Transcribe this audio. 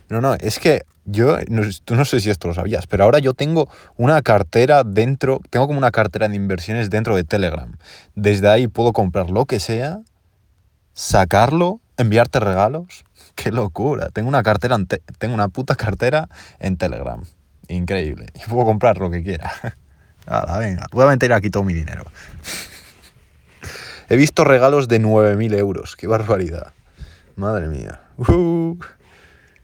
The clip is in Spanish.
No, es que tú no sé si esto lo sabías, pero ahora yo tengo una cartera dentro, tengo como una cartera de inversiones dentro de Telegram. Desde ahí puedo comprar lo que sea, sacarlo, enviarte regalos. ¡Qué locura! Tengo una puta cartera en Telegram. Increíble. Y puedo comprar lo que quiera. Hala, venga, voy a meter aquí todo mi dinero. He visto regalos de 9.000 euros. ¡Qué barbaridad! Madre mía.